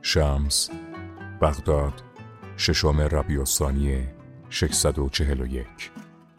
شمس، بغداد، 6 ربیع الثانی 641.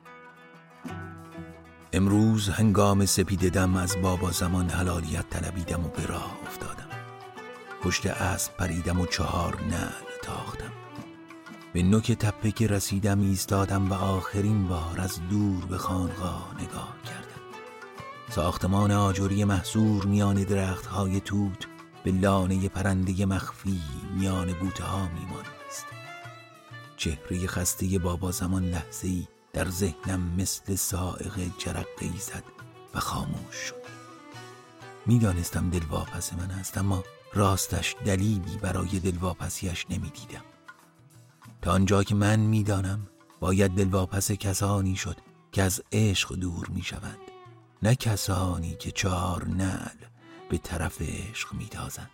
امروز هنگام سپید دم از بابا زمان حلالیت طلبیدم و به راه افتادم. پشت اسب پریدم و 4 نعل تاختم. به نوک تپه که رسیدم ایستادم و آخرین بار از دور به خانقاه نگاه کردم. ساختمان آجری محصور میان درخت‌های توت به لانه پرنده مخفی میان بوته‌ها میمانست. چهره خسته بابا زمان لحظه‌ای در ذهنم مثل صاعقه جرقه‌ای زد و خاموش شد. میدانستم دلواپس من است، اما راستش دلیلی برای دلواپسیش نمیدیدم. تا آنجا که من میدانم باید دلواپس کسانی شد که از عشق دور میشوند، نه کسانی که 4 نعل به طرف عشق میتازند.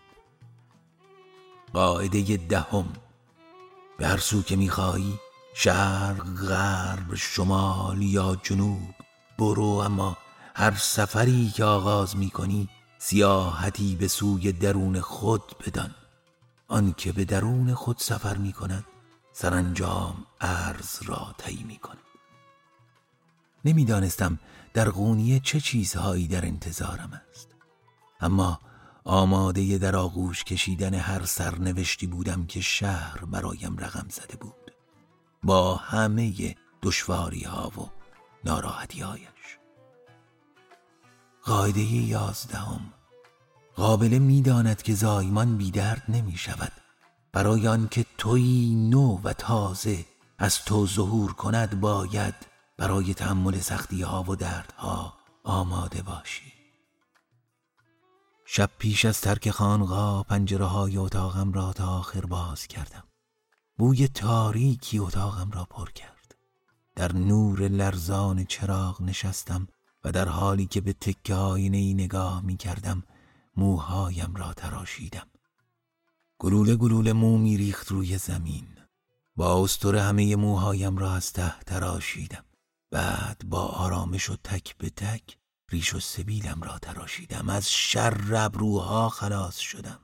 قاعده 10: به هر سو که میخواهی، شرق، غرب، شمال یا جنوب برو، اما هر سفری که آغاز میکنی سیاحتی به سوی درون خود بدان. آن که به درون خود سفر میکند سرانجام عرض را طی میکند. نمیدانستم در قونیه چه چیزهایی در انتظارم است، اما آماده در آغوش کشیدن هر سرنوشتی بودم که شهر برایم رقم زده بود، با همه دشواری ها و ناراحتی هایش. قاعده 11: قابله میداند که زایمان بی درد نمی شود. برای آن که تویی نو و تازه از تو ظهور کند باید برای تحمل سختی ها و دردها آماده باشی. شب پیش از ترک خانقاه پنجره های اتاقم را تا آخر باز کردم. بوی تاریکی اتاقم را پر کرد. در نور لرزان چراغ نشستم و در حالی که به تکه آینه‌ای نگاه می کردم موهایم را تراشیدم. گلوله گلوله مو می ریخت روی زمین. با استور همه موهایم را از ته تراشیدم. بعد با آرامش و تک به تک ریش و سبیلم را تراشیدم. از شر ابروها خلاص شدم.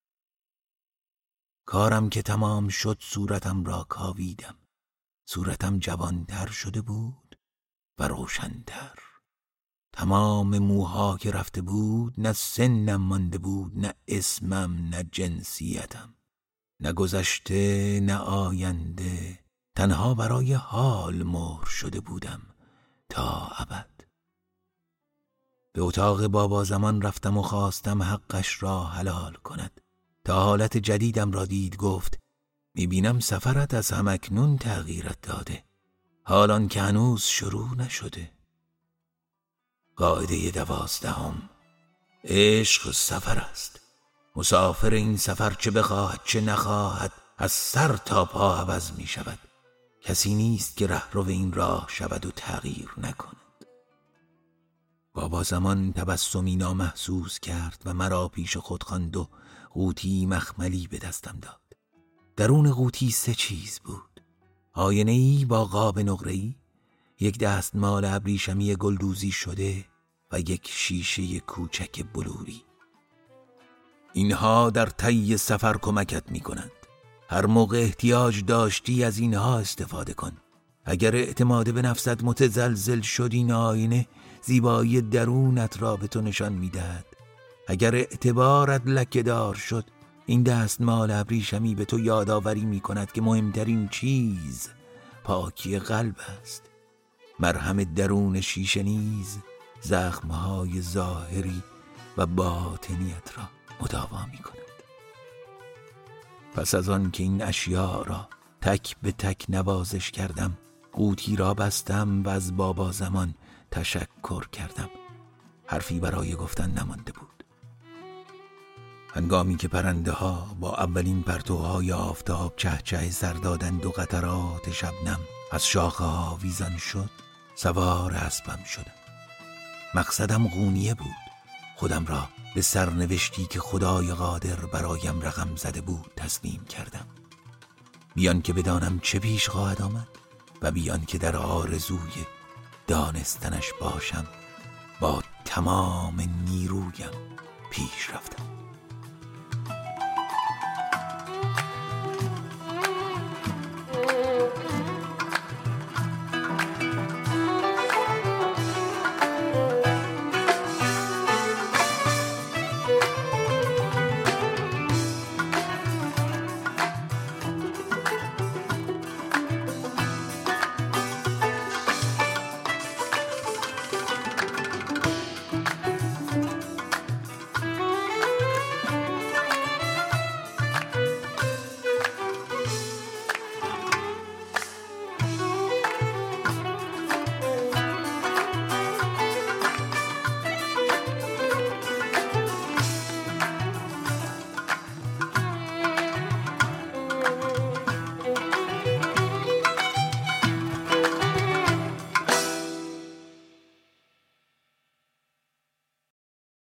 کارم که تمام شد صورتم را کاویدم. صورتم جوانتر شده بود و روشنتر. تمام موها که رفته بود، نه سنم مانده بود، نه اسمم، نه جنسیتم، نه گذشته نه آینده. تنها برای حال مهر شده بودم تا ابد. به اتاق بابا زمان رفتم و خواستم حقش را حلال کند. تا حالت جدیدم را دید گفت: میبینم سفرت از همکنون تغییرت داده، حالان که هنوز شروع نشده. قاعده 12: عشق سفر است. مسافر این سفر چه بخواهد چه نخواهد از سر تا پا عوض می شود. کسی نیست که رهرو این راه شود و تغییر نکند. بابا زمان تبسمی نامحسوس کرد و مرا پیش خود خواند و قوطی مخملی به دستم داد. درون قوطی 3 چیز بود: آینه‌ای با قاب نقره‌ای، یک دستمال ابریشمی گلدوزی شده و یک شیشه کوچک بلوری. اینها در طی سفر کمکت می کنند. هر موقع احتیاج داشتی از اینها استفاده کن. اگر اعتماد به نفست متزلزل شد، این آینه زیبایی درونت را به تو نشان می دهد. اگر اعتبارت لکه‌دار شد، این دستمال ابریشمی به تو یادآوری می کند که مهمترین چیز پاکی قلب است. مرهم درون شیشه نیز زخمهای ظاهری و باطنیت را مداوا می کند. پس از آن که این اشیاء را تک به تک نوازش کردم، قوطی را بستم و از بابا زمان تشکر کردم. حرفی برای گفتن نمانده بود. هنگامی که پرنده ها با اولین پرتوهای آفتاب چهچه سر دادند و قطرات شبنم از شاخه ها ویزان شد، سوار اسبم شدم. مقصدم قونیه بود. خودم را به سرنوشتی که خدای قادر برایم رقم زده بود تسلیم کردم، بیان که بدانم چه پیش خواهد آمد و بیان که در آرزوی دانستنش باشم. با تمام نیرویم پیش رفتم.